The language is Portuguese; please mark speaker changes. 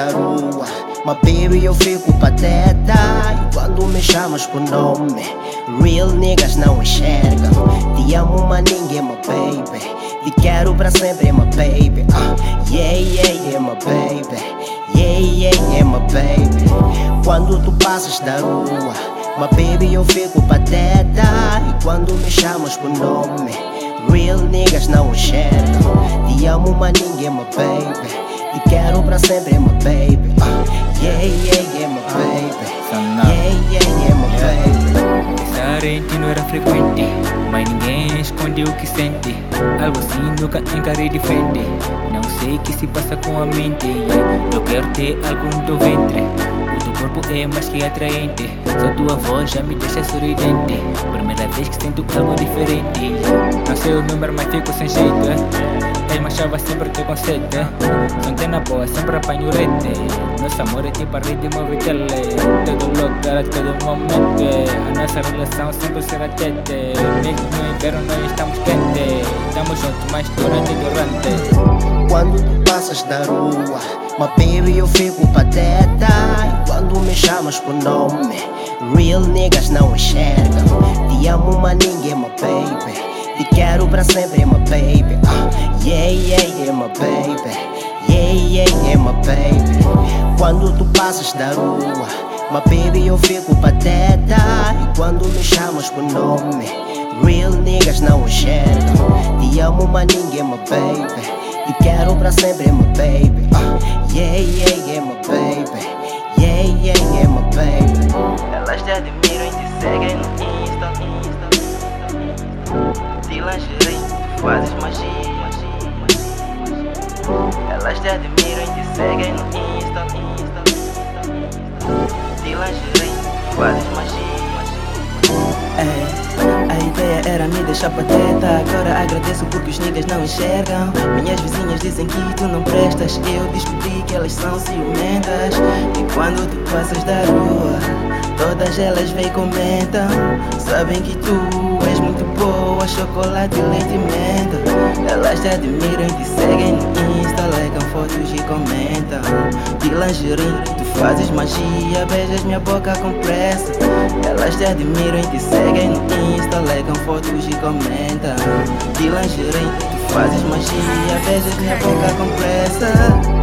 Speaker 1: da rua, my baby, eu fico pateta. E quando me chamas por nome, real niggas não enxergam. Te amo, mas ninguém, my baby. Te quero pra sempre, my baby. Yeah, yeah, yeah, my baby. Yeah, yeah, yeah, my baby. Quando tu passas da rua, my baby, eu fico pateta. E quando me chamas por nome, real niggas não enxergam. Te amo, mas ninguém, my baby. Te quero pra sempre, my baby. Yeah, yeah, yeah, my baby. Yeah, yeah, yeah, my baby.
Speaker 2: Essa rente não era frequente, mas ninguém esconde o que sente. Algo assim nunca encarei de frente. Não sei o que se passa com a mente. Eu quero ter algo no teu ventre. O teu corpo é mais que atraente. Só tua voz já me deixa sorridente. Primeira vez que sinto algo diferente. Não sei o número, mas fico sem jeito. Eles machava sempre teu conceito. São na boa, sempre apanho o rete. Nosso amor é tipo a rede móvel tele. Todo lugar, a todo momento. A nossa relação sempre será tete. Mesmo no inverno nós estamos quentes. Estamos juntos, mas durante.
Speaker 1: Quando tu passas da rua, my baby, eu fico pateta. E quando me chamas por nome, real niggas não enxergam. Te amo, mas ninguém, my baby. Te quero pra sempre, my baby. Yeah, yeah, yeah, my baby. Yeah, yeah, yeah, my baby. Quando tu passas da rua, my baby, eu fico pateta. E quando me chamas por nome, real niggas não enxergam. Te amo, mas ninguém, my baby. Te quero pra sempre, my baby. Yeah, yeah, yeah, my baby. Yeah, yeah, yeah, my baby.
Speaker 3: Elas te admiram e te seguem no Insta. De lingerie, tu fazes magia. Elas te admiram e te seguem no Insta. De lingerie, tu fazes magia.
Speaker 4: A ideia era me deixar pateta. Agora agradeço porque os niggas não enxergam. Minhas vizinhas dizem que tu não prestas. Eu descobri que elas são ciumentas. E quando tu passas da rua, todas elas vêm e comentam. Sabem que tu és muito boa, chocolate, leite e menta. Elas te admiram e te seguem no Insta, legam fotos e comentam. De lingerie, tu fazes magia, beijas minha boca com pressa. Elas te admiram e te seguem no Insta, legam fotos e comentam. De lingerie, tu fazes magia, beijas minha boca com pressa.